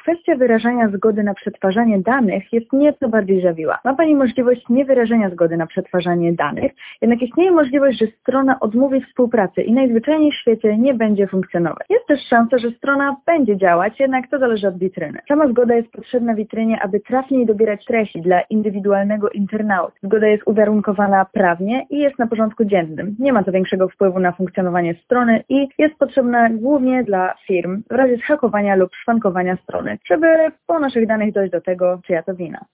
kwestia wyrażania zgody na przetwarzanie danych jest nieco bardziej zawiła. Ma Pani możliwość niewyrażenia zgody na przetwarzanie danych, jednak istnieje możliwość, że strona odmówi współpracy i najzwyczajniej w świecie nie będzie funkcjonować. Jest też szansa, że strona będzie działać, jednak to zależy od witryny. Sama zgoda jest potrzebna witrynie, aby trafniej dobierać treści dla indywidualnego internauty. Zgoda jest uwarunkowana prawnie i jest na porządku dziennym. Nie ma to większego wpływu na funkcjonowanie strony i jest potrzebna głównie dla firm w razie zhakowania lub szwankowania strony, żeby po naszych danych dojść do tego, czyja to wina.